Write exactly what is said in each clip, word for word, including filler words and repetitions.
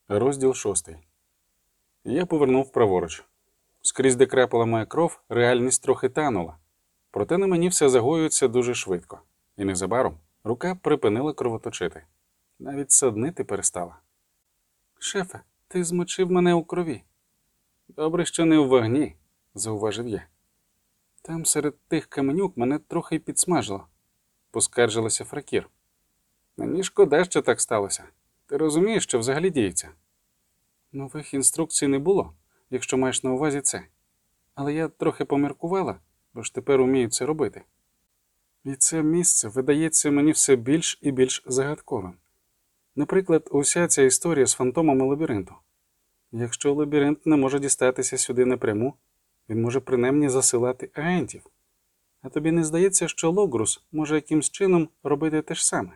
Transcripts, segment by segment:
Розділ шостий. Я повернув праворуч. Скрізь, де крапала моя кров, реальність трохи танула. Проте на мені все загоюється дуже швидко. І незабаром рука припинила кровоточити. Навіть саднити перестала. «Шефе, ти змочив мене у крові». «Добре, що не у вогні», – зауважив я. «Там серед тих каменюк мене трохи й підсмажило», – поскаржилася Фракір. «Мені шкода, що так сталося. Ти розумієш, що взагалі діється?» «Нових інструкцій не було, якщо маєш на увазі це. Але я трохи поміркувала, бо ж тепер умію це робити. І це місце видається мені все більш і більш загадковим. Наприклад, уся ця історія з фантомами лабіринту. Якщо лабіринт не може дістатися сюди напряму, він може принаймні засилати агентів. А тобі не здається, що Логрус може якимсь чином робити те ж саме?»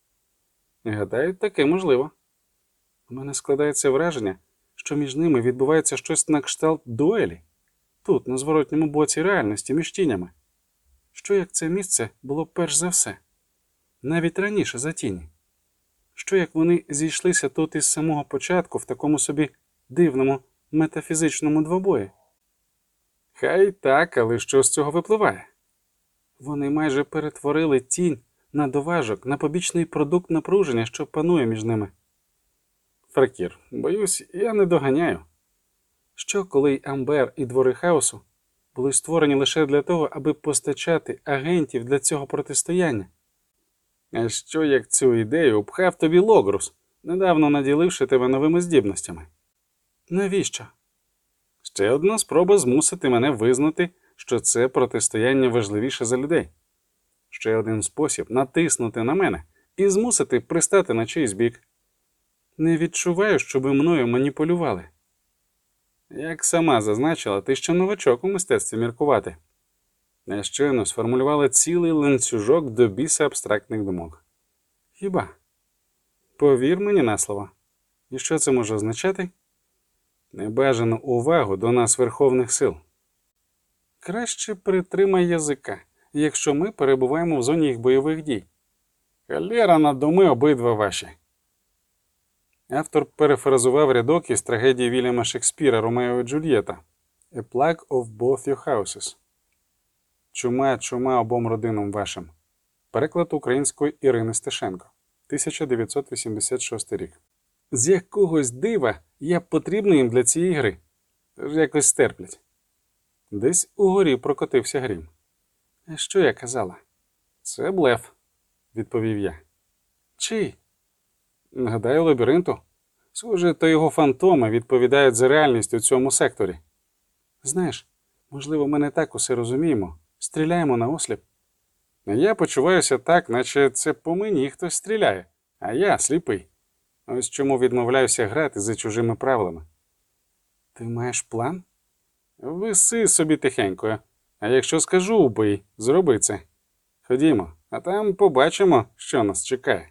«Гадаю, таке можливо. У мене складається враження, що між ними відбувається щось на кшталт дуелі. Тут, на зворотньому боці реальності, між тінями. Що як це місце було перш за все? Навіть раніше за тіні. Що як вони зійшлися тут із самого початку в такому собі дивному метафізичному двобої?» «Хай так, але що з цього випливає?» «Вони майже перетворили тінь на доважок, на побічний продукт напруження, що панує між ними». «Фракір, боюсь, я не доганяю». «Що, коли й Амбер, і двори хаосу були створені лише для того, аби постачати агентів для цього протистояння?» «А що, як цю ідею пхав тобі Логрус, недавно наділивши тебе новими здібностями?» «Навіщо?» «Ще одна спроба змусити мене визнати, що це протистояння важливіше за людей. Ще один спосіб натиснути на мене і змусити пристати на чийсь бік». «Не відчуваю, щоби мною маніпулювали». «Як сама зазначила, ти ще новачок у мистецтві міркувати. Я щойно сформулювала цілий ланцюжок до біса абстрактних думок». «Хіба?» «Повір мені на слово. І що це може означати?» «Небажану увагу до нас верховних сил». «Краще притримай язика, якщо ми перебуваємо в зоні їх бойових дій». «Холєра на доми обидва ваші». Автор перефразував рядок із трагедії Вільяма Шекспіра «Ромео і Джульєта» «A plague of both your houses». «Чума, чума обом родинам вашим». Переклад української Ірини Стешенко. тисяча дев'ятсот вісімдесят шостий рік. З якогось дива я потрібний їм для цієї гри. Тож якось стерплять. Десь угорі прокотився грім. «А що я казала?» «Це блеф», – відповів я. «Чий?» «Гадаю, лабіринту. Схоже, то його фантоми відповідають за реальність у цьому секторі». «Знаєш, можливо, ми не так усе розуміємо. Стріляємо на осліп». «Я почуваюся так, наче це по мені хтось стріляє, а я сліпий. Ось чому відмовляюся грати за чужими правилами». «Ти маєш план?» «Виси собі тихенько. А якщо скажу убий, зроби це. Ходімо, а там побачимо, що нас чекає».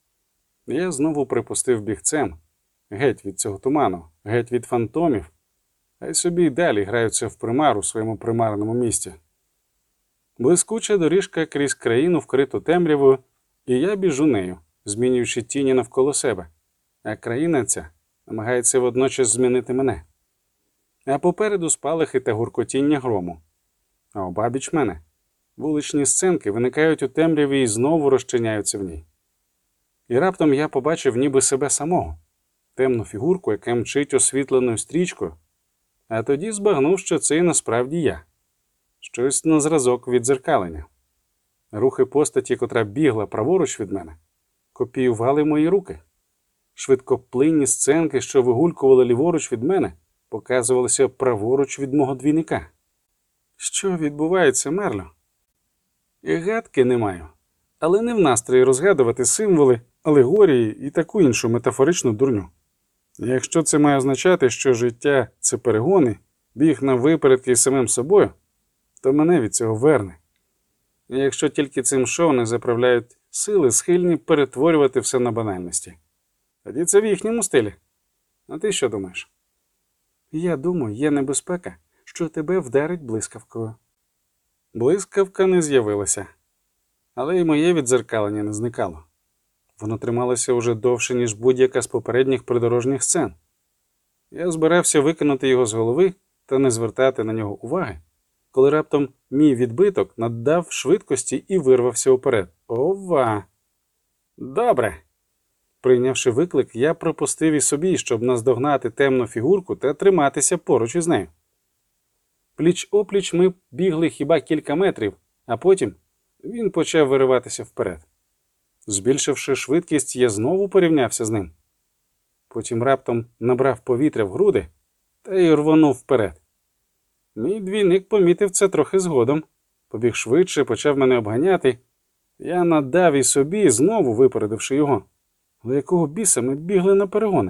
Я знову припустив бігцем, геть від цього туману, геть від фантомів, а й собі й далі граються в примар у своєму примарному місті. Блискуча доріжка крізь країну вкриту темрявою, і я біжу нею, змінюючи тіні навколо себе, а країна ця намагається водночас змінити мене. А попереду спалахи та гуркотіння грому. А обабіч мене вуличні сценки виникають у темряві і знову розчиняються в ній. І раптом я побачив ніби себе самого, темну фігурку, яка мчить освітленою стрічкою, а тоді збагнув, що це і насправді я. Щось на зразок віддзеркалення. Рухи постаті, котра бігла праворуч від мене, копіювали мої руки. Швидкоплинні сценки, що вигулькували ліворуч від мене, показувалися праворуч від мого двійника. Що відбувається, Мерло? І гадки не маю, але не в настрої розгадувати символи, алегорії і таку іншу метафоричну дурню. Якщо це має означати, що життя – це перегони, біг на випередки із самим собою, то мене від цього верне. І якщо тільки цим шоу не заправляють сили, схильні перетворювати все на банальності. Тоді це в їхньому стилі. А ти що думаєш? Я думаю, є небезпека, що тебе вдарить блискавкою. Блискавка не з'явилася, але й моє віддзеркалення не зникало. Воно трималося уже довше, ніж будь-яка з попередніх придорожніх сцен. Я збирався викинути його з голови та не звертати на нього уваги, коли раптом мій відбиток наддав швидкості і вирвався уперед. Ова! Добре! Прийнявши виклик, я пропустив і собі, щоб наздогнати темну фігурку та триматися поруч із нею. Пліч-опліч ми бігли хіба кілька метрів, а потім він почав вириватися вперед. Збільшивши швидкість, я знову порівнявся з ним. Потім раптом набрав повітря в груди та й рвонув вперед. Мій двійник помітив це трохи згодом. Побіг швидше, почав мене обганяти. Я надав і собі, знову випередивши його. Але якого біса ми бігли на перегони?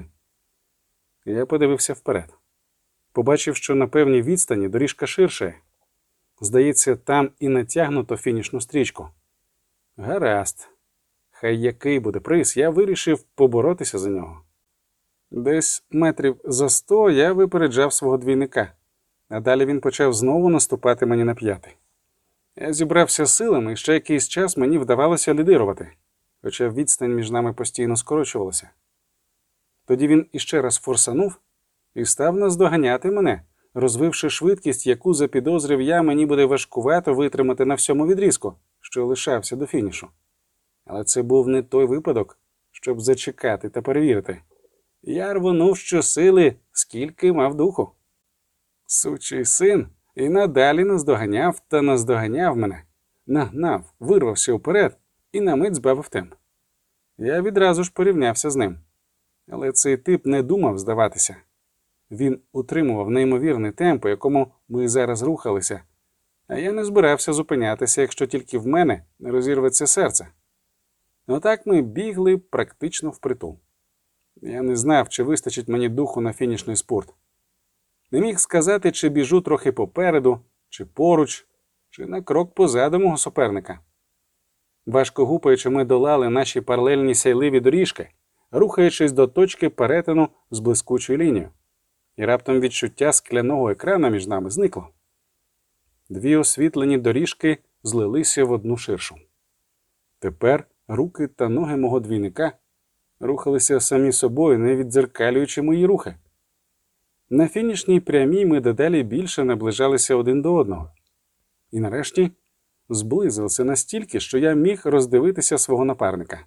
Я подивився вперед. Побачив, що на певній відстані доріжка ширша. Здається, там і натягнуто фінішну стрічку. Гаразд. Хай який буде приз, я вирішив поборотися за нього. Десь метрів за сто я випереджав свого двійника, а далі він почав знову наступати мені на п'яти. Я зібрався силами, і ще якийсь час мені вдавалося лідирувати, хоча відстань між нами постійно скорочувалася. Тоді він іще раз форсанув і став наздоганяти мене, розвивши швидкість, яку запідозрив я, мені буде важкувато витримати на всьому відрізку, що лишався до фінішу. Але це був не той випадок, щоб зачекати та перевірити. Я рвонув щосили, скільки мав духу. Сучий син і надалі наздоганяв та наздоганяв мене, нагнав, вирвався вперед і на мить збавив темп. Я відразу ж порівнявся з ним. Але цей тип не думав здаватися. Він утримував неймовірний темп, у якому ми зараз рухалися, а я не збирався зупинятися, якщо тільки в мене не розірветься серце. Отак ми бігли практично впритул. Я не знав, чи вистачить мені духу на фінішний спурт. Не міг сказати, чи біжу трохи попереду, чи поруч, чи на крок позаду мого суперника. Важко гупаючи, ми долали наші паралельні сяйливі доріжки, рухаючись до точки перетину з блискучою лінією. І раптом відчуття скляного екрана між нами зникло. Дві освітлені доріжки злилися в одну ширшу. Тепер руки та ноги мого двійника рухалися самі собою, не віддзеркалюючи мої рухи. На фінішній прямій ми дедалі більше наближалися один до одного. І нарешті зблизилися настільки, що я міг роздивитися свого напарника.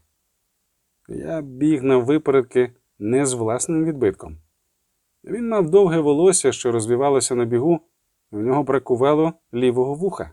Я біг наввипередки не з власним відбитком. Він мав довге волосся, що розвівалося на бігу, і в нього бракувало лівого вуха.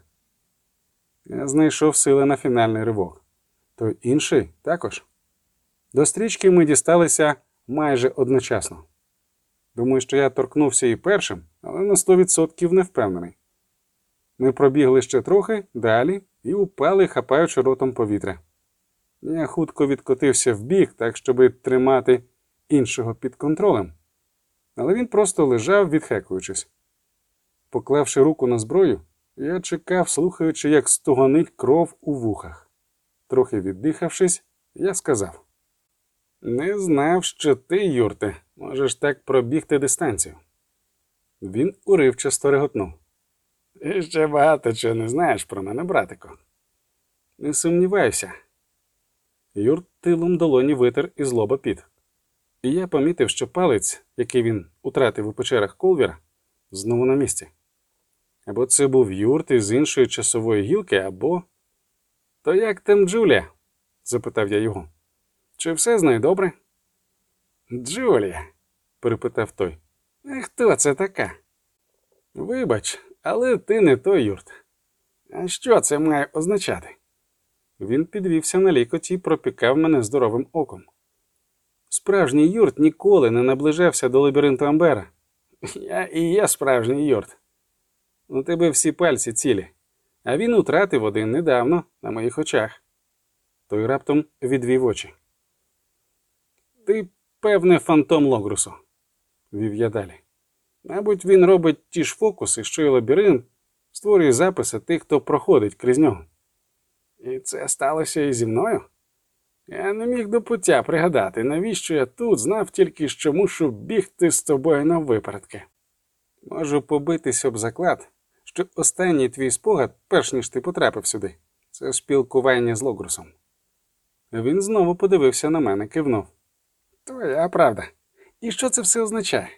Я знайшов сили на фінальний ривок. Той інший також. До стрічки ми дісталися майже одночасно. Думаю, що я торкнувся і першим, але на сто відсотків не впевнений. Ми пробігли ще трохи, далі, і упали, хапаючи ротом повітря. Я хутко відкотився вбік, так, щоби тримати іншого під контролем. Але він просто лежав, відхекуючись. Поклавши руку на зброю, я чекав, слухаючи, як стогонить кров у вухах. Трохи віддихавшись, я сказав: «Не знав, що ти, Юрте, можеш так пробігти дистанцію». Він уривчасто реготнув: «Ти ще багато чого не знаєш про мене, братику». «Не сумніваюся». Юрт тилом долоні витер із лоба піт. І я помітив, що палець, який він утратив у печерах Колвіра, знову на місці. Або це був Юрт із іншої часової гілки, або... «То як там Джулія?» – запитав я його. «Чи все з нею добре?» «Джулія?» – перепитав той. «А хто це така?» «Вибач, але ти не той, Юрт. А що це має означати?» Він підвівся на лікоті і пропікав мене здоровим оком. «Справжній Юрт ніколи не наближався до лабіринту Амбера. Я і є справжній Юрт. У тебе всі пальці цілі. А він утратив один недавно, на моїх очах». Той раптом відвів очі. «Ти, певне, фантом Логрусу», – вів я далі. «Мабуть, він робить ті ж фокуси, що й лабіринт, створює записи тих, хто проходить крізь нього». «І це сталося і зі мною? Я не міг до пуття пригадати, навіщо я тут знав тільки, що мушу бігти з тобою наввипередки. Можу побитись об заклад, що останній твій спогад, перш ніж ти потрапив сюди, це спілкування з Логрусом». Він знову подивився на мене, кивнув. Твоя правда. І що це все означає?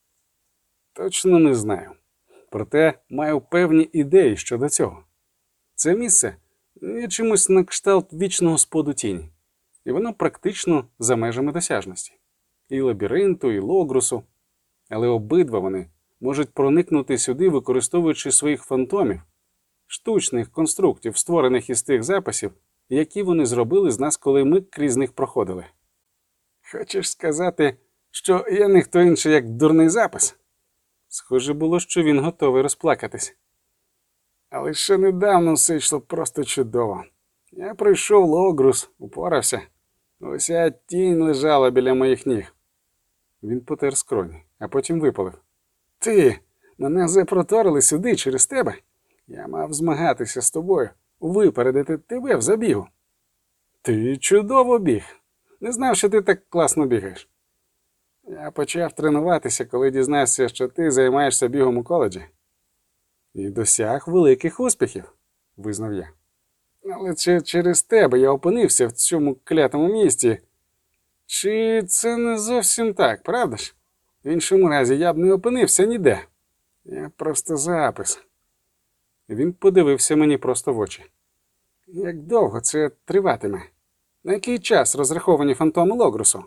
Точно не знаю. Проте маю певні ідеї щодо цього. Це місце є чимось на кшталт вічного споду тіні. І воно практично за межами досяжності. І лабіринту, і логрусу. Але обидва вони можуть проникнути сюди, використовуючи своїх фантомів, штучних конструктів, створених із тих записів, які вони зробили з нас, коли ми крізь них проходили. Хочеш сказати, що я не хто інший, як дурний запис? Схоже було, що він готовий розплакатись. Але ще недавно все йшло просто чудово. Я пройшов логрус, упорався. Уся тінь лежала біля моїх ніг. Він потер скроні, а потім випалив. Ти, мене запроторили сюди через тебе. Я мав змагатися з тобою, випередити тебе в забігу. Ти чудово біг. Не знав, що ти так класно бігаєш. Я почав тренуватися, коли дізнався, що ти займаєшся бігом у коледжі. І досяг великих успіхів, визнав я. Але чи через тебе я опинився в цьому клятому місті? Чи це не зовсім так, правда ж? В іншому разі я б не опинився ніде. Я просто запис. Він подивився мені просто в очі. Як довго це триватиме? На який час розраховані фантоми Логрусу?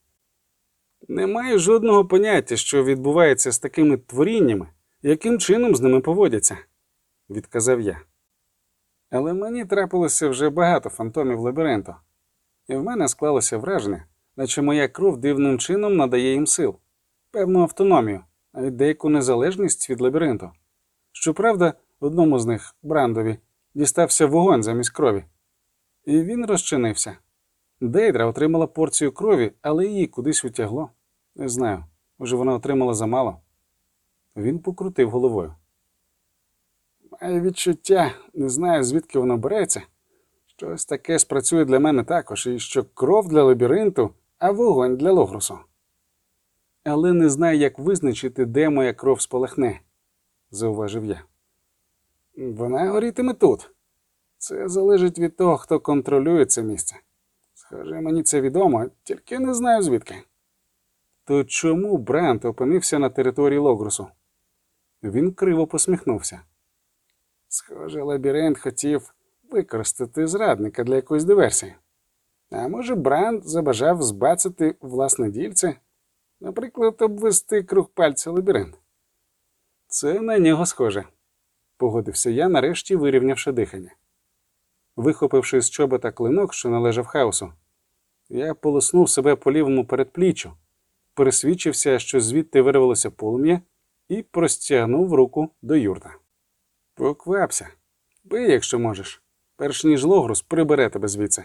Не маю жодного поняття, що відбувається з такими творіннями, яким чином з ними поводяться, відказав я. Але мені трапилося вже багато фантомів лабіринту, і в мене склалося враження, наче моя кров дивним чином надає їм сил, певну автономію, а й деяку незалежність від лабіринту. Щоправда, одному з них, Брандові, дістався вогонь замість крові. І він розчинився. Дейдра отримала порцію крові, але її кудись утягло. Не знаю, може вона отримала замало. Він покрутив головою. Маю відчуття, не знаю, звідки воно береться. Щось таке спрацює для мене також, і що кров для лабіринту, а вогонь для Логрусу. Але не знаю, як визначити, де моя кров спалахне, зауважив я. Вона горітиме тут. Це залежить від того, хто контролює це місце. Схоже, мені це відомо, тільки не знаю звідки. То чому Бранд опинився на території Логрусу? Він криво посміхнувся. Схоже, лабіринт хотів використати зрадника для якоїсь диверсії. А може, Бранд забажав збацати власне дільце? Наприклад, обвести круг пальця лабіринт. Це на нього схоже, погодився я, нарешті вирівнявши дихання. Вихопивши з чобота клинок, що належав хаосу, я полоснув себе по лівому передпліччю, пересвідчився, що звідти вирвалося полум'я, і простягнув руку до юрта. Поквапся. Бий, якщо можеш, перш ніж Логрус прибере тебе звідси.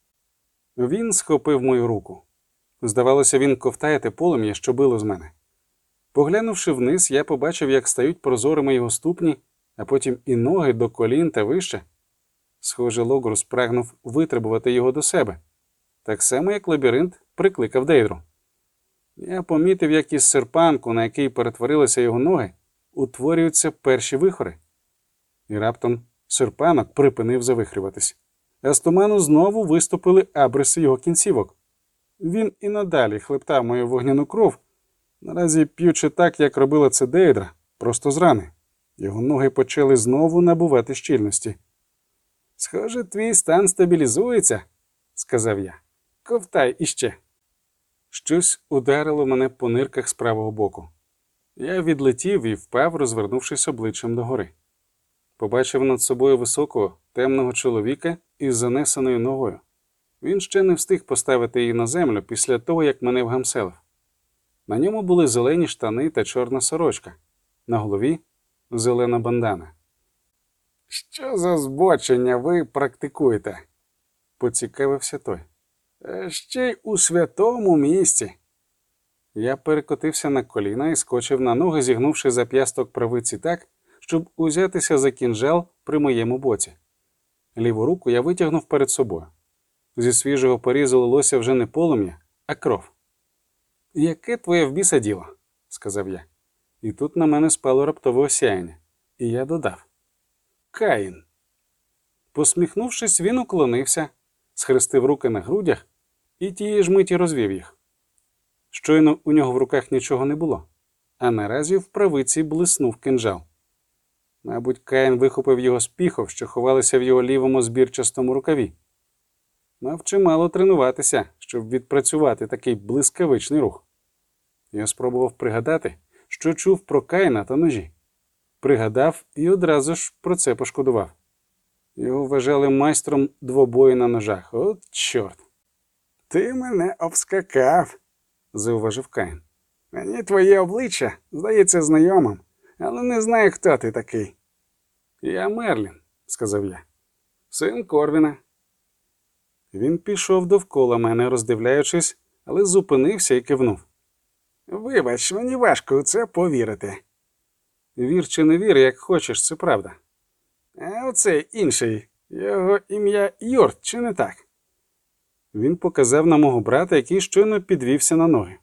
Він схопив мою руку. Здавалося, він ковтає те полум'я, що било з мене. Поглянувши вниз, я побачив, як стають прозорими його ступні, а потім і ноги до колін та вище. Схоже, Логрус прагнув витребувати його до себе, так само, як лабіринт прикликав Дейдру. Я помітив, як із серпанку, на який перетворилися його ноги, утворюються перші вихори. І раптом серпанок припинив завихрюватись, а з туману знову виступили абриси його кінцівок. Він і надалі хлептав мою вогняну кров, наразі п'ючи так, як робила це Дейдра, просто з рани. Його ноги почали знову набувати щільності. «Схоже, твій стан стабілізується», – сказав я. «Ковтай іще». Щось ударило мене по нирках з правого боку. Я відлетів і впав, розвернувшись обличчям догори. Побачив над собою високого, темного чоловіка із занесеною ногою. Він ще не встиг поставити її на землю після того, як мене вгамселив. На ньому були зелені штани та чорна сорочка. На голові – зелена бандана. «Що за збочення ви практикуєте?» – поцікавився той. «Ще й у святому місці». Я перекотився на коліна і скочив на ноги, зігнувши зап'ясток правиці так, щоб узятися за кінжал при моєму боці. Ліву руку я витягнув перед собою. Зі свіжого порізу лилося вже не полум'я, а кров. «Яке твоє в біса діло?» – сказав я. І тут на мене спало раптове осяяння. І я додав. «Каїн». Посміхнувшись, він уклонився, схрестив руки на грудях і тієї ж миті розвів їх. Щойно у нього в руках нічого не було, а наразі в правиці блиснув кинджал. Мабуть, Каїн вихопив його з піхов, що ховалися в його лівому збірчастому рукаві. Мав чимало тренуватися, щоб відпрацювати такий блискавичний рух. Я спробував пригадати, що чув про Каїна та ножі. Пригадав і одразу ж про це пошкодував. Його вважали майстром двобою на ножах. От чорт! «Ти мене обскакав», – зауважив Каїн. «Мені твоє обличчя здається знайомим, але не знаю, хто ти такий». «Я Мерлін», – сказав я. «Син Корвіна». Він пішов довкола мене, роздивляючись, але зупинився і кивнув. «Вибач, мені важко у це повірити». «Вір чи не вір, як хочеш, це правда». «А оцей інший, його ім'я Юрт, чи не так?» Він показав на мого брата, який щойно підвівся на ноги.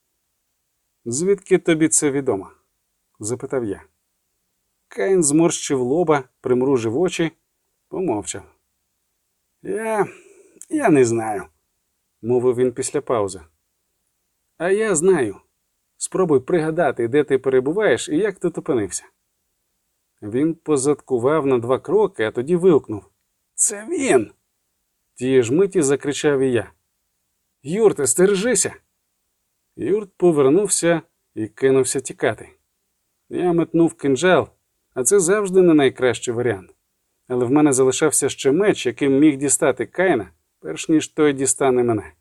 «Звідки тобі це відомо?» – запитав я. Каїн зморщив лоба, примружив очі, помовчав. «Я... я не знаю», – мовив він після паузи. «А я знаю. Спробуй пригадати, де ти перебуваєш і як тут опинився». Він позадкував на два кроки, а тоді вигукнув. «Це він!» Тієї ж миті закричав і я. «Юрте, стережися!» Юрт повернувся і кинувся тікати. Я метнув кинджал, а це завжди не найкращий варіант. Але в мене залишався ще меч, яким міг дістати Каїна, перш ніж той дістане мене.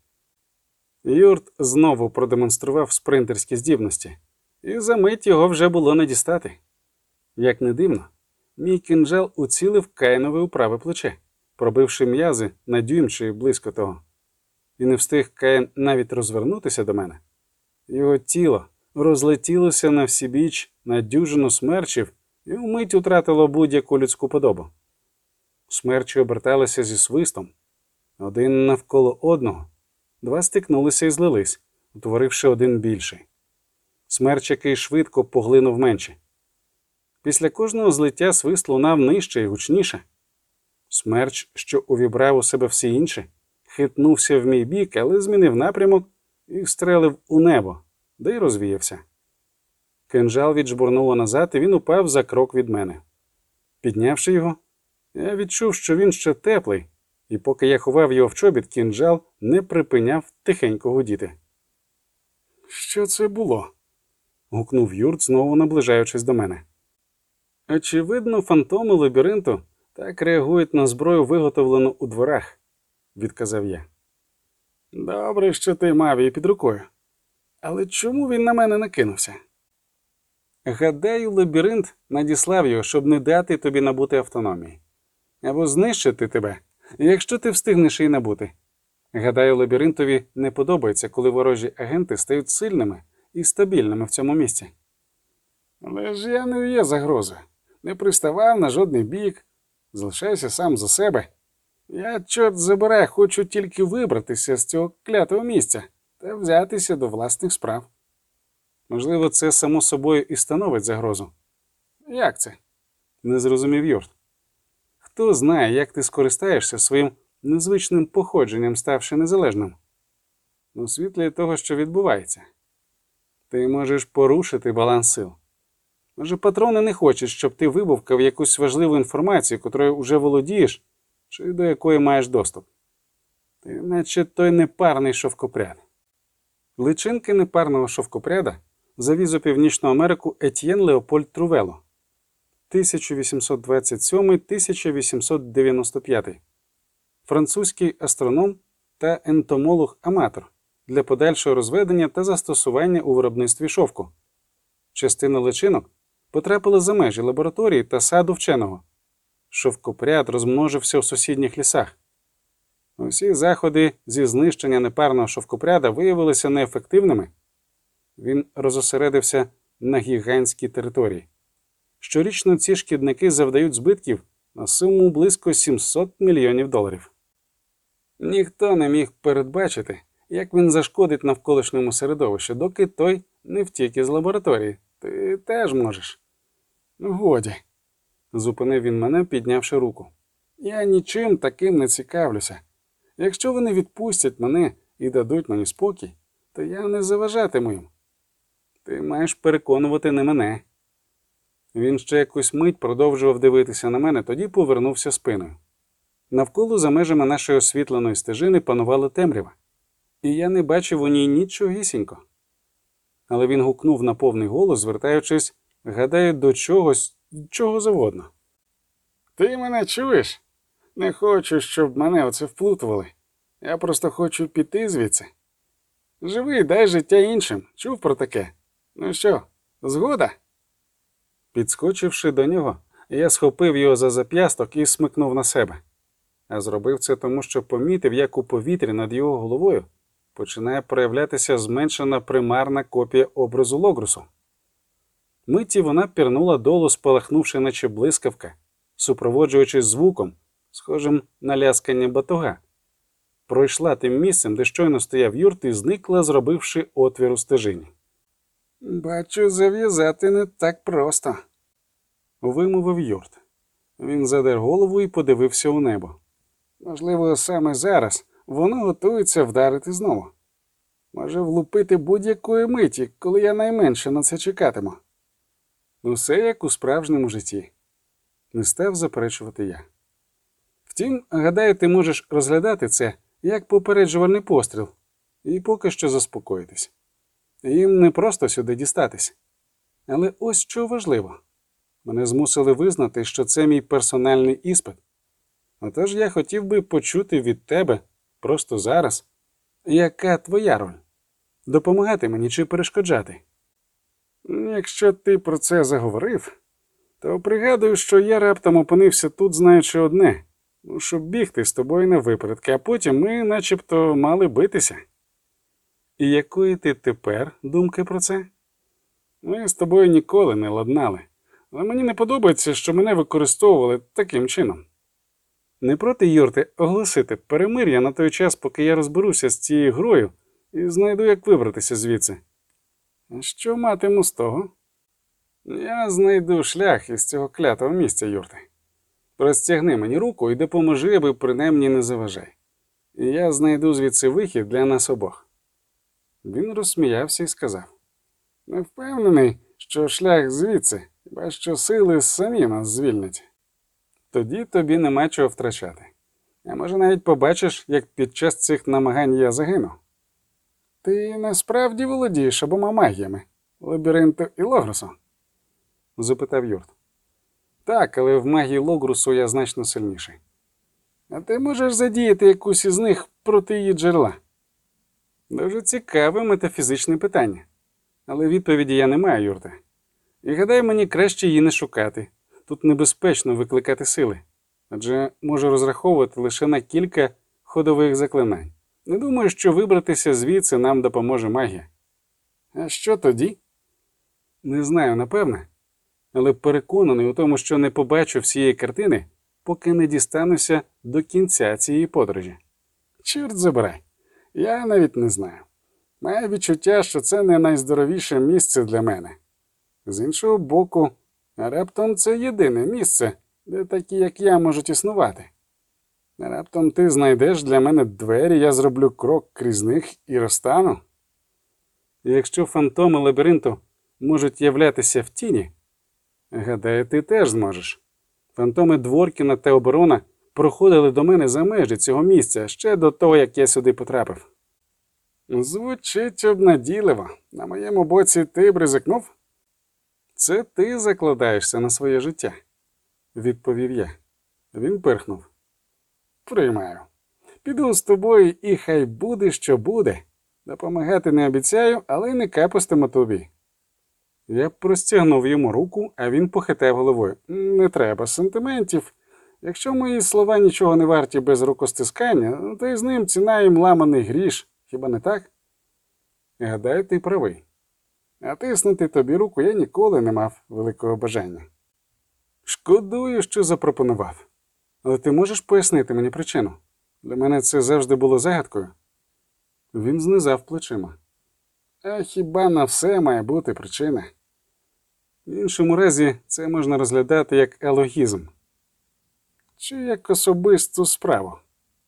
Юрт знову продемонстрував спринтерські здібності, і за мить його вже було не дістати. Як не дивно, мій кинджал уцілив Каїнове у праве плече, пробивши м'язи на дюйм чи близько того. І не встиг Каїн навіть розвернутися до мене. Його тіло розлетілося на всібіч на дюжину смерчів і вмить утратило будь-яку людську подобу. Смерчі оберталися зі свистом. Один навколо одного. Два стикнулися і злились, утворивши один більший. Смерч, який швидко поглинув менші. Після кожного злиття свист лунав нижче і гучніше. Смерч, що увібрав у себе всі інші, хитнувся в мій бік, але змінив напрямок і стрелив у небо, де й розвіявся. Кинджал віджбурнуло назад, і він упав за крок від мене. Піднявши його, я відчув, що він ще теплий, і поки я ховав його в чобіт, кинджал не припиняв тихенько гудіти. «Що це було?» – гукнув Юрт, знову наближаючись до мене. «Очевидно, фантоми лабіринту так реагують на зброю, виготовлену у дворах», – відказав я. «Добре, що ти мав її під рукою. Але чому він на мене накинувся?» «Гадаю, лабіринт надіслав його, щоб не дати тобі набути автономії. Або знищити тебе, якщо ти встигнеш її набути. Гадаю, лабіринтові не подобається, коли ворожі агенти стають сильними і стабільними в цьому місці». «Але ж я не є загрозою. Не приставав на жодний бік. Залишайся сам за себе. Я, чорт забирай, хочу тільки вибратися з цього клятого місця та взятися до власних справ». «Можливо, це само собою і становить загрозу». «Як це?» – не зрозумів Юрт. «Хто знає, як ти скористаєшся своїм незвичним походженням, ставши незалежним? У світлі того, що відбувається. Ти можеш порушити баланс сил. Може, патрони не хочуть, щоб ти вибувкав якусь важливу інформацію, котрою вже володієш, чи до якої маєш доступ. Ти наче той непарний шовкопряд». Личинки непарного шовкопряда завіз у Північну Америку Етьєн Леопольд Трувело. тисяча вісімсот двадцять сьомий — тисяча вісімсот дев'яносто п'ятий. Французький астроном та ентомолог-аматор для подальшого розведення та застосування у виробництві шовку. Частина личинок потрапила за межі лабораторії та саду вченого. Шовкопряд розмножився у сусідніх лісах. Усі заходи зі знищення непарного шовкопряда виявилися неефективними. Він розосередився на гігантській території. Щорічно ці шкідники завдають збитків на суму близько сімсот мільйонів доларів. Ніхто не міг передбачити, як він зашкодить навколишньому середовищу, доки той не втік із лабораторії. Ти теж можеш. «Годі», – зупинив він мене, піднявши руку. «Я нічим таким не цікавлюся. Якщо вони відпустять мене і дадуть мені спокій, то я не заважатиму їм. Ти маєш переконувати не мене. Він ще якусь мить продовжував дивитися на мене, тоді повернувся спиною. Навколо за межами нашої освітленої стежини панувала темрява, і я не бачив у ній нічогісінько. Але він гукнув на повний голос, звертаючись, гадаю, до чогось, чого завгодно. «Ти мене чуєш? Не хочу, щоб мене оце вплутували. Я просто хочу піти звідси. Живи, дай життя іншим. Чув про таке? Ну що, згода?» Підскочивши до нього, я схопив його за зап'ясток і смикнув на себе. А зробив це тому, що помітив, як у повітрі над його головою починає проявлятися зменшена примарна копія образу Логрусу. Митті вона пірнула долу, спалахнувши наче блискавка, супроводжуючись звуком, схожим на ляскання батога. Пройшла тим місцем, де щойно стояв юрт, і зникла, зробивши отвір у стежині. «Бачу, зав'язати не так просто», – вимовив юрт. Він задер голову і подивився у небо. «Можливо, саме зараз воно готується вдарити знову. Може влупити будь-якої миті, коли я найменше на це чекатиму. Усе як у справжньому житті», – не став заперечувати я. «Втім, гадаю, ти можеш розглядати це як попереджувальний постріл і поки що заспокоїтись. Їм не просто сюди дістатись. Але ось що важливо. Мене змусили визнати, що це мій персональний іспит. Отож я хотів би почути від тебе просто зараз, яка твоя роль? Допомагати мені чи перешкоджати? Якщо ти про це заговорив, то пригадую, що я раптом опинився тут, знаючи одне, щоб бігти з тобою на випередки, а потім ми начебто мали битися. І якої ти тепер думки про це? Ми з тобою ніколи не ладнали, але мені не подобається, що мене використовували таким чином. Не проти, Юрте, оголосити перемир'я на той час, поки я розберуся з цією грою і знайду, як вибратися звідси. А що матиму з того? Я знайду шлях із цього клятого місця, Юрте. Простягни мені руку і допоможи, аби принаймні не заважай. І я знайду звідси вихід для нас обох. Він розсміявся і сказав: «Не впевнений, що шлях звідси, хіба що сили самі нас звільнять. Тоді тобі нема чого втрачати. А може навіть побачиш, як під час цих намагань я загину». «Ти насправді володієш обома магіями, лабіринту і Логрусу?» – запитав Юрт. «Так, але в магії Логрусу я значно сильніший». «А ти можеш задіяти якусь із них проти її джерела?» Дуже цікаве метафізичне питання. Але відповіді я не маю, Юрте. І гадаю, мені краще її не шукати. Тут небезпечно викликати сили. Адже можу розраховувати лише на кілька ходових заклинань. Не думаю, що вибратися звідси нам допоможе магія. А що тоді? Не знаю, напевне. Але переконаний у тому, що не побачу всієї картини, поки не дістануся до кінця цієї подорожі. Чорт забирай. Я навіть не знаю. Маю відчуття, що це не найздоровіше місце для мене. З іншого боку, раптом це єдине місце, де такі, як я, можуть існувати. Раптом ти знайдеш для мене двері, я зроблю крок крізь них і розтану. Якщо фантоми лабіринту можуть являтися в тіні, гадаю, ти теж зможеш. Фантоми Дворкіна та Оборона проходили до мене за межі цього місця ще до того, як я сюди потрапив. Звучить обнадійливо. На моєму боці ти б ризикнув? Це ти закладаєшся на своє життя, відповів я. Він пирхнув. Приймаю. Піду з тобою і хай буде, що буде. Допомагати не обіцяю, але й не капустиму тобі. Я простягнув йому руку, а він похитав головою. Не треба сентиментів. Якщо мої слова нічого не варті без рукостискання, то й з ним ціна їм ламаний гріш. Хіба не так? Гадаю, ти правий. А тиснути тобі руку я ніколи не мав великого бажання. Шкодую, що запропонував. Але ти можеш пояснити мені причину? Для мене це завжди було загадкою. Він знизав плечима. А хіба на все має бути причина? В іншому разі це можна розглядати як алогізм. Чи як особисту справу.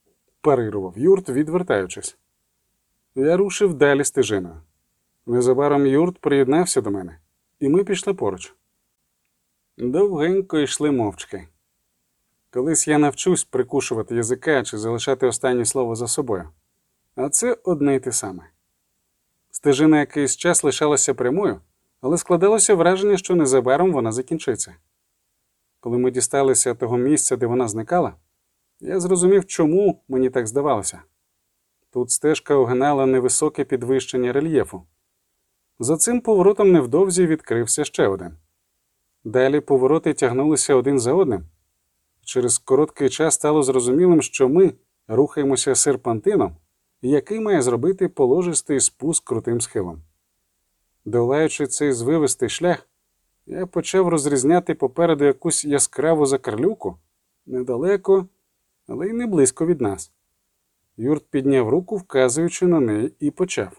парирував Юрт, відвертаючись. Я рушив далі стежиною. Незабаром Юрт приєднався до мене, і ми пішли поруч. Довгенько йшли мовчки. Колись я навчусь прикушувати язика чи залишати останнє слово за собою. А це одне й те саме. Стежина якийсь час лишалася прямою, але складалося враження, що незабаром вона закінчиться. Коли ми дісталися того місця, де вона зникала, я зрозумів, чому мені так здавалося. Тут стежка огинала невисоке підвищення рельєфу. За цим поворотом невдовзі відкрився ще один. Далі повороти тягнулися один за одним. Через короткий час стало зрозумілим, що ми рухаємося серпантином, який має зробити положистий спуск крутим схилом. Долаючи цей звивистий шлях, я почав розрізняти попереду якусь яскраву закарлюку, недалеко, але й не близько від нас. Юрт підняв руку, вказуючи на неї, і почав.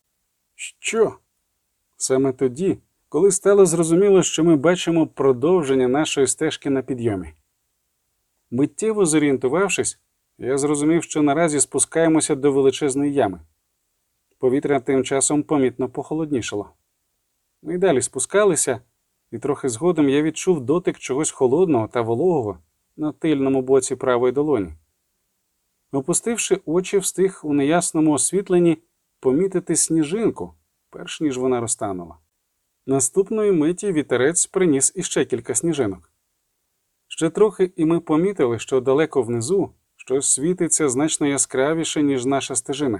Що? Саме тоді, коли стало зрозуміло, що ми бачимо продовження нашої стежки на підйомі. Миттєво зорієнтувавшись, я зрозумів, що наразі спускаємося до величезної ями. Повітря тим часом помітно похолоднішало. Ми й далі спускалися, і трохи згодом я відчув дотик чогось холодного та вологого на тильному боці правої долоні. Опустивши очі, встиг у неясному освітленні помітити сніжинку, перш ніж вона розтанула. Наступної миті вітерець приніс іще кілька сніжинок. Ще трохи, і ми помітили, що далеко внизу щось світиться значно яскравіше, ніж наша стежина.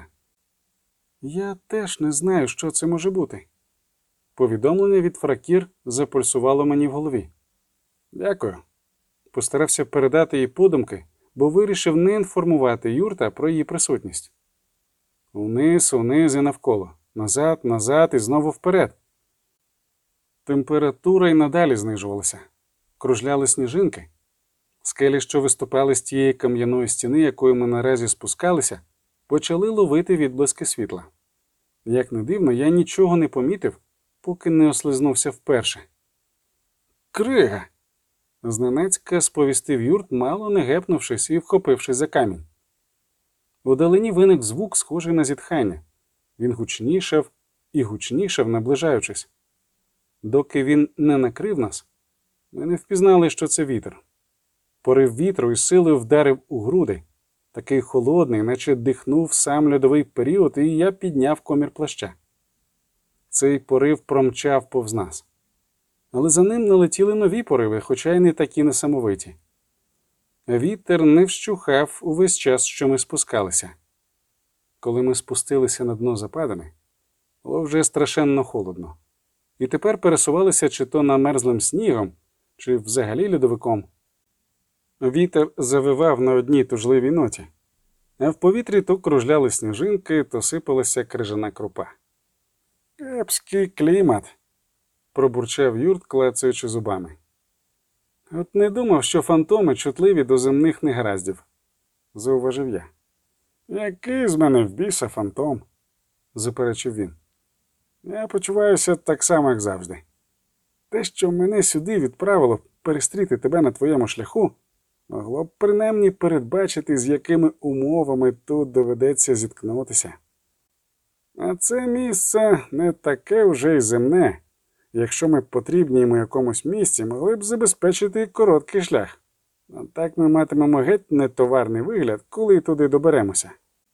Я теж не знаю, що це може бути. Повідомлення від Фракір запульсувало мені в голові. Дякую. Постарався передати їй подумки, бо вирішив не інформувати Юрта про її присутність. Униз, униз і навколо. Назад, назад і знову вперед. Температура й надалі знижувалася. Кружляли сніжинки. Скелі, що виступали з тієї кам'яної стіни, якою ми наразі спускалися, почали ловити відблиски світла. Як не дивно, я нічого не помітив, поки не ослизнувся вперше. «Крига!» – зненацька сповістив Юрт, мало не гепнувшись і вхопившись за камінь. Удалині виник звук, схожий на зітхання. Він гучнішав і гучнішав, наближаючись. Доки він не накрив нас, ми не впізнали, що це вітер. Порив вітру із силою вдарив у груди, такий холодний, наче дихнув сам льодовий період, і я підняв комір плаща. Цей порив промчав повз нас. Але за ним налетіли нові пориви, хоча й не такі несамовиті. Вітер не вщухав увесь час, що ми спускалися. Коли ми спустилися на дно западини, було вже страшенно холодно. І тепер пересувалися чи то намерзлим снігом, чи взагалі льодовиком. Вітер завивав на одній тужливій ноті, а в повітрі то кружляли сніжинки, то сипалася крижана крупа. «Кепський клімат», – пробурчав Юрт, клацаючи зубами. «От не думав, що фантоми чутливі до земних негараздів», – зауважив я. «Який з мене в біса фантом?» – заперечив він. «Я почуваюся так само, як завжди. Те, що мене сюди відправило перестріти тебе на твоєму шляху, могло б принаймні передбачити, з якими умовами тут доведеться зіткнутися. А це місце не таке вже й земне. Якщо ми потрібні йому якомусь місці, могли б забезпечити короткий шлях. А так ми матимемо геть нетоварний вигляд, коли туди доберемося».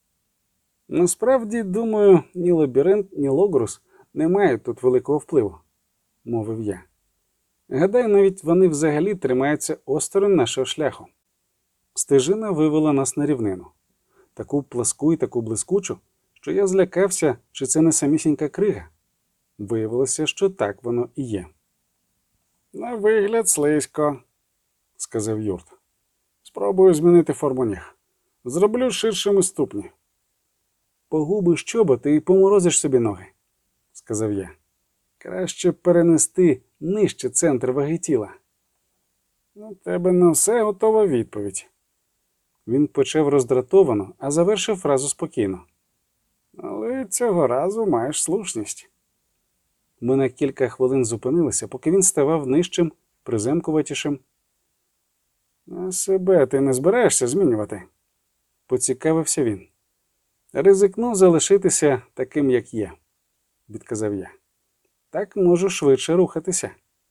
«Насправді, думаю, ні лабіринт, ні Логрус не мають тут великого впливу», – мовив я. «Гадаю, навіть вони взагалі тримаються осторонь нашого шляху». Стежина вивела нас на рівнину. Таку пласку і таку блискучу, що я злякався, чи це не самісінька крига. Виявилося, що так воно і є. «На вигляд слизько», – сказав Юрт. «Спробую змінити форму ніг. Зроблю ширшими ступні». «Погубиш чоботи і поморозиш собі ноги», – сказав я. «Краще перенести нижче центр ваги тіла». «У тебе на все готова відповідь». Він почав роздратовано, а завершив фразу спокійно. «Але цього разу маєш слушність». Ми на кілька хвилин зупинилися, поки він ставав нижчим, приземкуватішим. «А себе ти не збираєшся змінювати?» – Поцікавився він. Ризикну залишитися таким, як є, відказав я. Так можу швидше рухатися.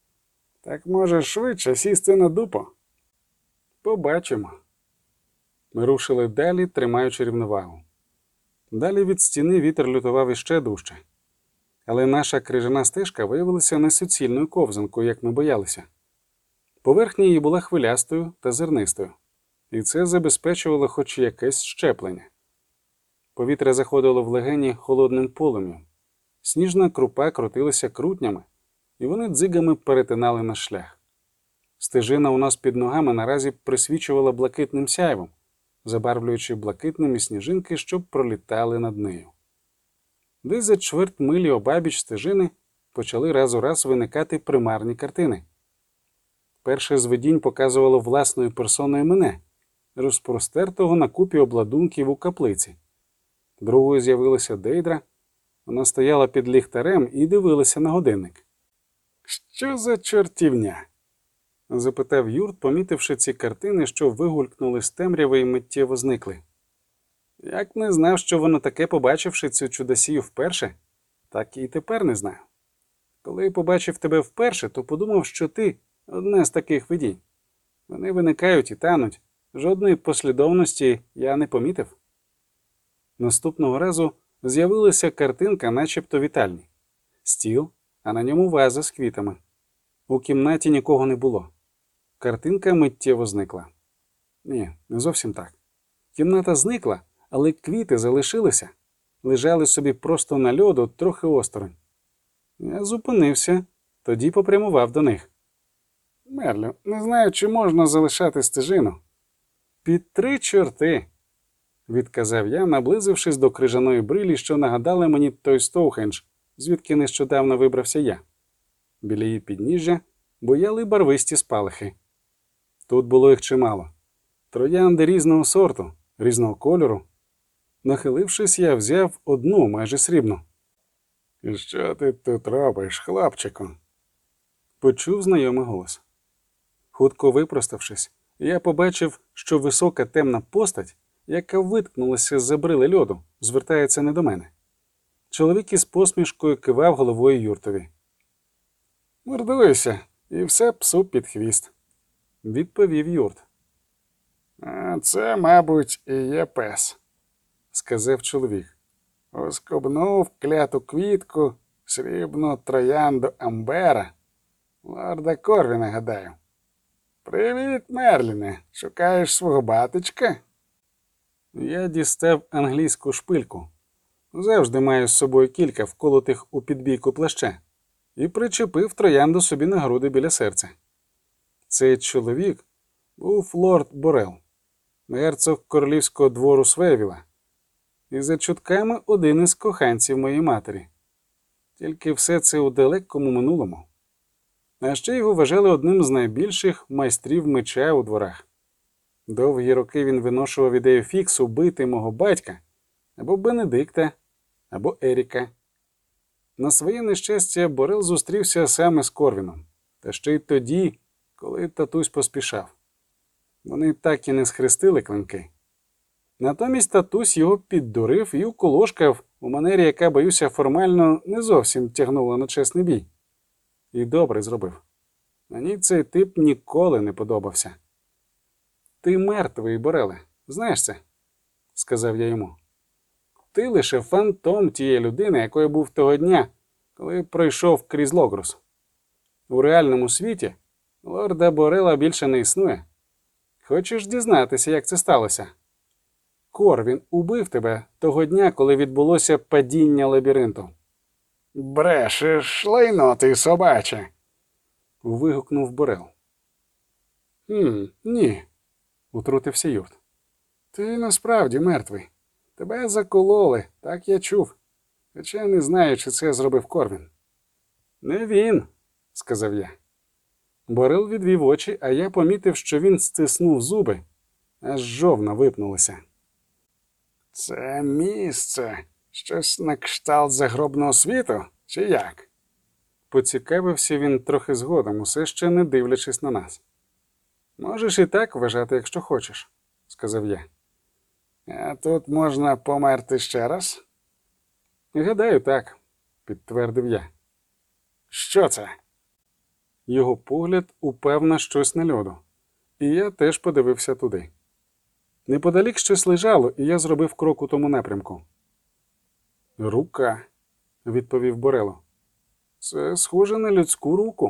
Так можеш швидше сісти на дупу. Побачимо. Ми рушили далі, тримаючи рівновагу. Далі від стіни вітер лютував іще дужче. Але наша крижана стежка виявилася не суцільною ковзанкою, як ми боялися. Поверхня її була хвилястою та зернистою, і це забезпечувало хоч якесь щеплення. Повітря заходило в легені холодним полум'ям. Сніжна крупа крутилася крутнями, і вони дзигами перетинали наш шлях. Стежина у нас під ногами наразі присвічувала блакитним сяйвом, забарвлюючи блакитними сніжинки, що пролітали над нею. Десь за чверть милі обабіч стежини почали раз у раз виникати примарні картини. Перше з видінь показувало власною персоною мене, розпростертого на купі обладунків у каплиці. Другою з'явилася Дейдра. Вона стояла під ліхтарем і дивилася на годинник. «Що за чортівня?» – запитав Юрт, помітивши ці картини, що вигулькнули з темряви і миттєво зникли. Як не знав, що воно таке, побачивши цю чудосію вперше, так і тепер не знаю. Коли побачив тебе вперше, то подумав, що ти – одне з таких видінь. Вони виникають і тануть. Жодної послідовності я не помітив. Наступного разу з'явилася картинка начебто вітальні. Стіл, а на ньому ваза з квітами. У кімнаті нікого не було. Картинка миттєво зникла. Ні, не зовсім так. Кімната зникла, але квіти залишилися. Лежали собі просто на льоду, трохи осторонь. Я зупинився, тоді попрямував до них. Мерлю, не знаю, чи можна залишати стежину. Під три чорти, відказав я, наблизившись до крижаної брилі, що нагадали мені той Стоухендж, звідки нещодавно вибрався я. Біля її підніжжя буяли барвисті спалахи. Тут було їх чимало. Троянди різного сорту, різного кольору. Нахилившись, я взяв одну, майже срібну. «І що ти тут робиш, хлопчику?» Почув знайомий голос. Хутко випроставшись, я побачив, що висока темна постать, яка виткнулася з-за брили льоду, звертається не до мене. Чоловік із посмішкою кивав головою Юртові. «Мордуйся, і все псу під хвіст», – відповів Юрт. «А це, мабуть, і є пес», – сказав чоловік. «Оскобнув кляту квітку, срібну троянду Амбера. Лорда Корвіна, гадаю. Привіт, Мерліне, шукаєш свого батечка?» Я дістав англійську шпильку. Завжди маю з собою кілька вколотих у підбійку плаща. І причепив троянду собі на груди біля серця. Цей чоловік був лорд Борел, герцог королівського двору Свевіла, і за чутками один із коханців моєї матері. Тільки все це у далекому минулому. А ще його вважали одним з найбільших майстрів меча у дворах. Довгі роки він виношував ідею фіксу бити мого батька, або Бенедикта, або Еріка. На своє нещастя, Борел зустрівся саме з Корвіном, та ще й тоді, коли татусь поспішав. Вони так і не схрестили клинки. Натомість татусь його піддурив і уколошкав у манері, яка, боюся, формально не зовсім тягнула на чесний бій. І добре зробив. Мені цей тип ніколи не подобався. «Ти мертвий, Бореле, знаєш це?» – сказав я йому. «Ти лише фантом тієї людини, якою був того дня, коли пройшов крізь Логрус. У реальному світі лорда Борела більше не існує. Хочеш дізнатися, як це сталося? Корвін убив тебе того дня, коли відбулося падіння лабіринту». «Брешеш, лайно ти, собаче!» – вигукнув Борел. «Хм, ні», – утрутився Юрт. «Ти насправді мертвий. Тебе закололи, так я чув. Хоча не знаю, чи це зробив Корвін». «Не він», – сказав я. Борел відвів очі, а я помітив, що він стиснув зуби, аж жовна випнулася. «Це місце щось на кшталт загробного світу, чи як?» Поцікавився він трохи згодом, усе ще не дивлячись на нас. «Можеш і так вважати, якщо хочеш», – сказав я. А тут можна померти ще раз? Гадаю, так, підтвердив я. Що це? Його погляд упав на щось на льоду, і я теж подивився туди. Неподалік щось лежало, і я зробив крок у тому напрямку. «Рука», – відповів Борело. «Це схоже на людську руку».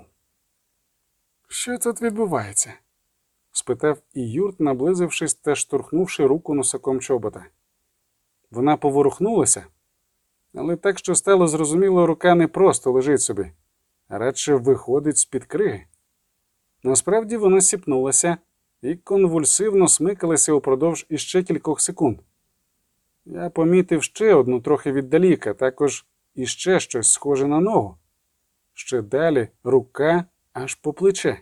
Що тут відбувається? – спитав і Юрт, наблизившись та штурхнувши руку носаком чобота. Вона поворухнулася, але так, що стало зрозуміло, рука не просто лежить собі, а радше виходить з-під криги. Насправді вона сіпнулася і конвульсивно смикалася упродовж іще кількох секунд. Я помітив ще одну трохи віддаліка, також іще щось схоже на ногу. Ще далі рука аж по плече.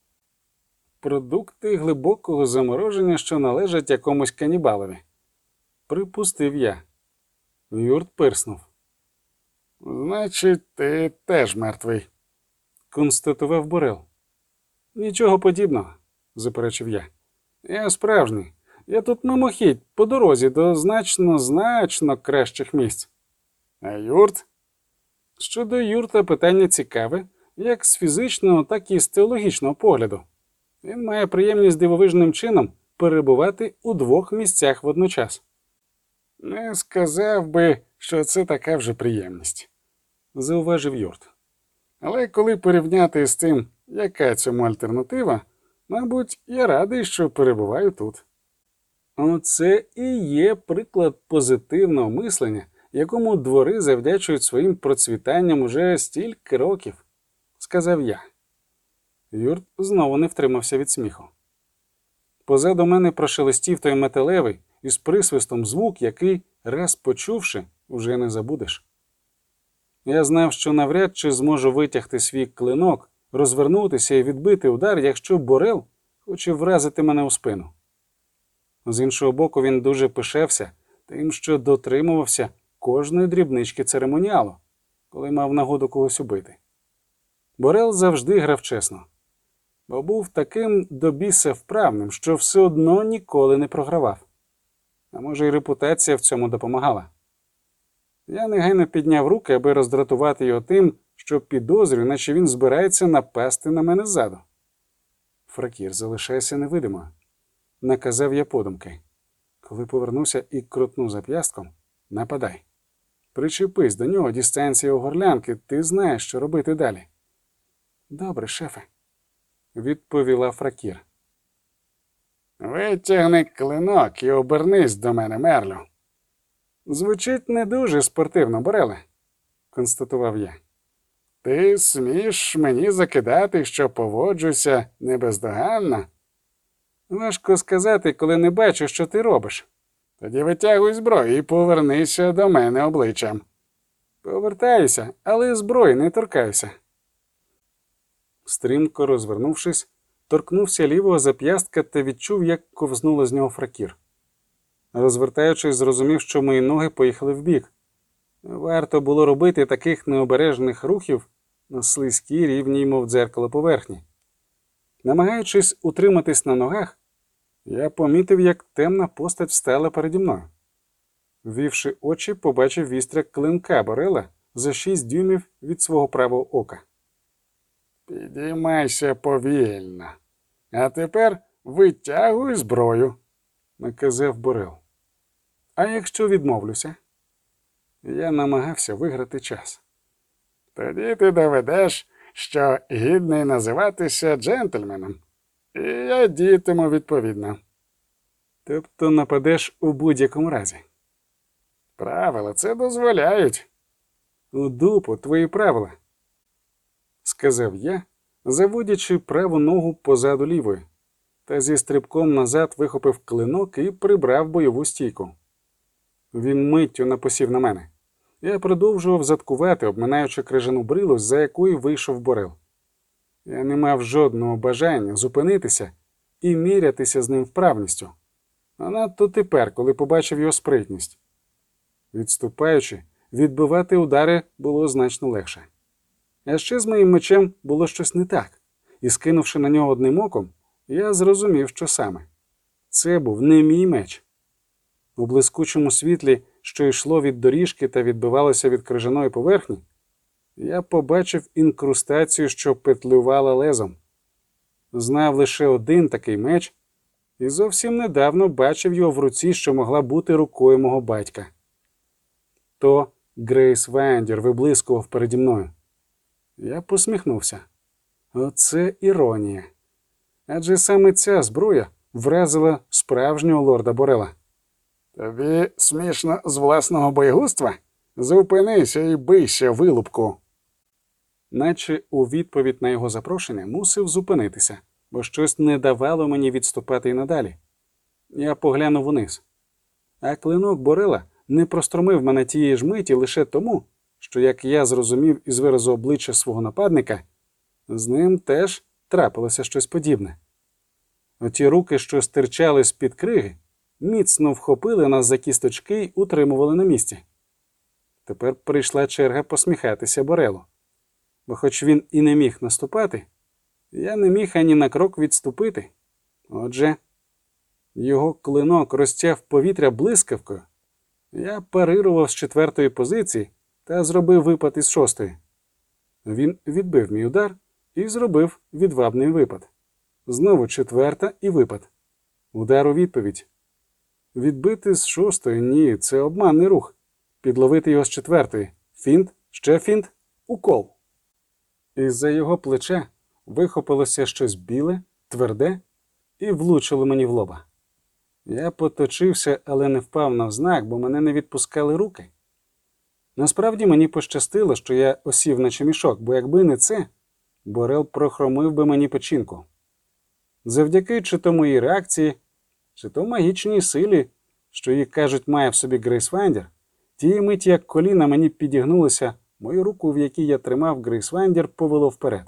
Продукти глибокого замороження, що належать якомусь канібалові. Припустив я. Юрт пирснув. Значить, ти теж мертвий, констатував Борел. Нічого подібного, заперечив я. Я справжній. Я тут мимохідь, по дорозі до значно-значно кращих місць. А Юрт? Щодо Юрта питання цікаве, як з фізичного, так і з теологічного погляду. Він має приємність дивовижним чином перебувати у двох місцях водночас. Не сказав би, що це така вже приємність, зауважив Юрт. Але коли порівняти з тим, яка цьому альтернатива, мабуть, я радий, що перебуваю тут. Оце і є приклад позитивного мислення, якому двори завдячують своїм процвітанням уже стільки років, сказав я. Юрт знову не втримався від сміху. Позаду мене прошелестів той металевий із присвистом звук, який, раз почувши, уже не забудеш. Я знав, що навряд чи зможу витягти свій клинок, розвернутися і відбити удар, якщо Борел хоче вразити мене у спину. З іншого боку, він дуже пишався тим, що дотримувався кожної дрібнички церемоніалу, коли мав нагоду когось убити. Борел завжди грав чесно, бо був таким до біса вправним, що все одно ніколи не програвав. А може, й репутація в цьому допомагала. Я негайно підняв руки, аби роздратувати його тим, що підозрюю, наче він збирається напасти на мене ззаду. Фракір, залишайся невидимою, наказав я подумки. Коли повернувся і крутнув зап'ястком, нападай. Причепись до нього, дістанція у горлянки, ти знаєш, що робити далі. Добре, шефе, відповіла Фракір. Витягни клинок і обернись до мене, Мерлю. Звучить не дуже спортивно, Бореле, констатував я. Ти смієш мені закидати, що поводжуся небездоганно? Важко сказати, коли не бачу, що ти робиш. Тоді витягуй зброю і повернися до мене обличчям. Повертаюся, але зброї не торкаюся. Стрімко розвернувшись, торкнувся лівого зап'ястка та відчув, як ковзнуло з нього Фракір. Розвертаючись, зрозумів, що мої ноги поїхали вбік. Варто було робити таких необережних рухів на слизькій рівній, мов дзеркало поверхні. Намагаючись утриматись на ногах, я помітив, як темна постать встала переді мною. Ввівши очі, побачив вістря клинка Борела за шість дюймів від свого правого ока. Підіймайся повільно. А тепер витягуй зброю, наказав Борел. А якщо відмовлюся? Я намагався виграти час. Тоді ти доведеш, що гідний називатися джентльменом. І я діятиму відповідно. Тобто нападеш у будь-якому разі? Правила це дозволяють. У дупу твої правила, сказав я, заводячи праву ногу позаду лівої, та зі стрибком назад вихопив клинок і прибрав бойову стійку. Він миттю напосів на мене. Я продовжував заткувати, обминаючи крижану брилу, за якою вийшов Борел. Я не мав жодного бажання зупинитися і мірятися з ним вправністю. А надто тепер, коли побачив його спритність. Відступаючи, відбивати удари було значно легше. А ще з моїм мечем було щось не так, і, скинувши на нього одним оком, я зрозумів, що саме. Це був не мій меч. У блискучому світлі, що йшло від доріжки та відбивалося від крижаної поверхні, я побачив інкрустацію, що петлювала лезом. Знав лише один такий меч, і зовсім недавно бачив його в руці, що могла бути рукою мого батька. То Грейс Вандер виблискував переді мною. Я посміхнувся. Оце іронія. Адже саме ця зброя вразила справжнього лорда Борела. Тобі смішно з власного боєгузтва? Зупинися і бийся, вилупку. Наче у відповідь на його запрошення мусив зупинитися, бо щось не давало мені відступати й надалі. Я поглянув униз. А клинок Борела не простромив мене тієї ж миті лише тому, що, як я зрозумів із виразу обличчя свого нападника, з ним теж трапилося щось подібне. Оті руки, що стирчали з-під криги, міцно вхопили нас за кісточки й утримували на місці. Тепер прийшла черга посміхатися Борелу. Бо хоч він і не міг наступати, я не міг ані на крок відступити. Отже, його клинок розтяв повітря блискавкою. Я парирував з четвертої позиції та зробив випад із шостої. Він відбив мій удар і зробив відвабний випад. Знову четверта і випад. Удар у відповідь. Відбити з шостої – ні, це обманний рух. Підловити його з четвертої. Фінт, ще фінт, укол. Із-за його плеча вихопилося щось біле, тверде і влучило мені в лоба. Я поточився, але не впав навзнак, бо мене не відпускали руки. Насправді мені пощастило, що я осів наче мішок, бо якби не це, Борел прохромив би мені печінку. Завдяки чи то моїй реакції, чи то магічній силі, що їй, кажуть, має в собі Грейс Вандер, тієї миті, як коліна мені підігнулися, мою руку, в якій я тримав Грейс Вандер, повело вперед.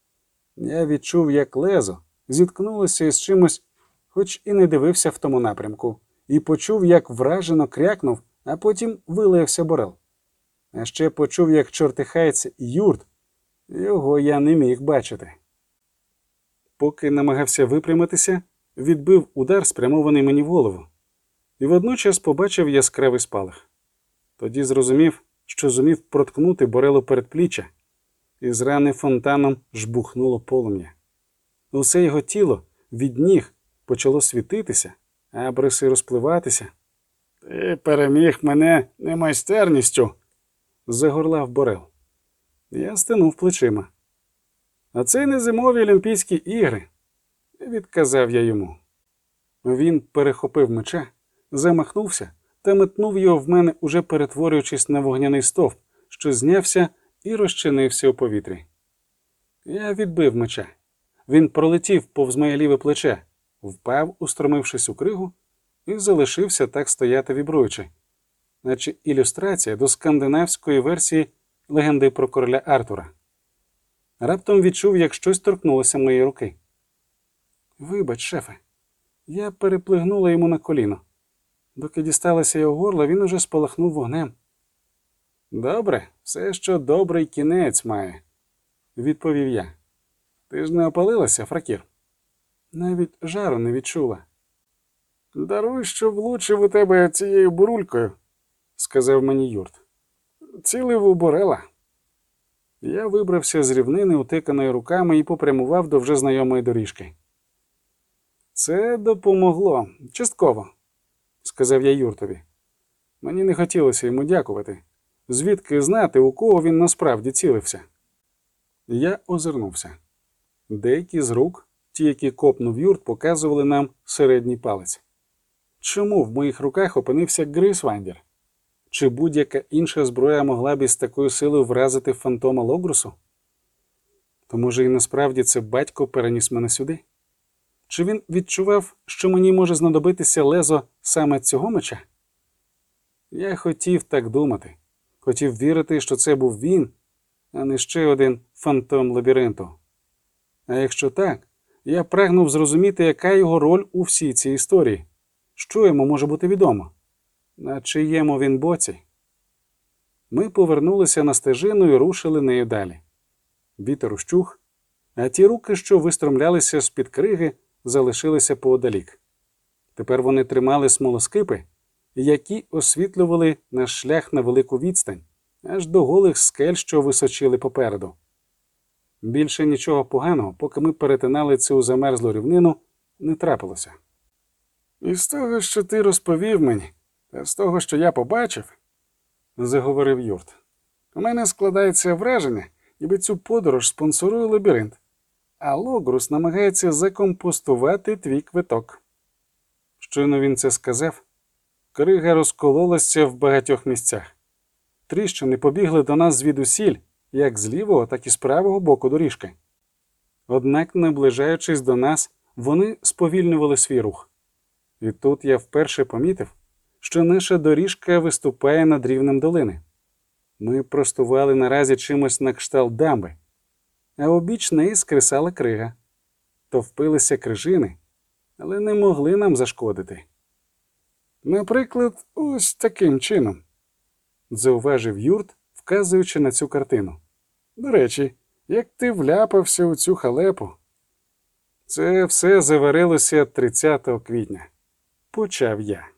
Я відчув, як лезо зіткнулося із чимось, хоч і не дивився в тому напрямку, і почув, як вражено крякнув, а потім вилився Борел. А ще почув, як чортихається Юрт. Його я не міг бачити. Поки намагався випрямитися, відбив удар, спрямований мені в голову. І водночас побачив яскравий спалах. Тоді зрозумів, що зумів проткнути Борелу передпліччя, і з рани фонтаном жбухнуло полум'я. Усе його тіло від ніг почало світитися, а абриси розпливатися. «Ти переміг мене немайстерністю», – загорлав Борел. Я стинув плечима. «А це не зимові Олімпійські ігри», – відказав я йому. Він перехопив меча, замахнувся та метнув його в мене, уже перетворюючись на вогняний стовп, що знявся і розчинився у повітрі. Я відбив меча. Він пролетів повз моє ліве плече, впав, устромившись у кригу, і залишився так стояти вібруючи, наче ілюстрація до скандинавської версії легенди про короля Артура. Раптом відчув, як щось торкнулося моєї руки. «Вибач, шефе». Я переплигнула йому на коліно. Доки дісталося його горла, він уже спалахнув вогнем. «Добре, все, що добрий кінець має», – відповів я. «Ти ж не опалилася, Фракір?» «Навіть жару не відчула». «Даруй, що влучив у тебе цією бурулькою», – сказав мені Юрт. «Цілив у Борела». Я вибрався з рівнини, утиканої руками, і попрямував до вже знайомої доріжки. «Це допомогло. Частково», – сказав я Юртові. Мені не хотілося йому дякувати. Звідки знати, у кого він насправді цілився? Я озирнувся. Деякі з рук, ті, які копнув Юрт, показували нам середній палець. Чому в моїх руках опинився Грейс Вандер? Чи будь-яка інша зброя могла б із такою силою вразити фантома Логрусу? То, може, і насправді це батько переніс мене сюди? Чи він відчував, що мені може знадобитися лезо саме цього меча? Я хотів так думати. Хотів вірити, що це був він, а не ще один фантом лабіринту. А якщо так, я прагнув зрозуміти, яка його роль у всій цій історії. Що йому може бути відомо? На чиєму він боці? Ми повернулися на стежину і рушили нею далі. Вітер ущух, а ті руки, що вистромлялися з-під криги, залишилися поодалік. Тепер вони тримали смолоскипи які освітлювали наш шлях на велику відстань, аж до голих скель, що височили попереду. Більше нічого поганого, поки ми перетинали цю замерзлу рівнину, не трапилося. І з того, що ти розповів мені, та з того, що я побачив, заговорив Юрт, у мене складається враження, ніби цю подорож спонсорує лабіринт, а Логрус намагається закомпостувати твій квиток. Щойно він це сказав, крига розкололася в багатьох місцях. Тріщини побігли до нас звідусіль, як з лівого, так і з правого боку доріжки. Однак, наближаючись до нас, вони сповільнювали свій рух. І тут я вперше помітив, що наша доріжка виступає над рівнем долини. Ми простували наразі чимось на кшталт дамби, а обіч неї скресала крига. Товпилися крижини, але не могли нам зашкодити. Наприклад, ось таким чином, зауважив Юрт, вказуючи на цю картину. До речі, як ти вляпався у цю халепу? Це все заварилося тридцятого квітня. Почав я.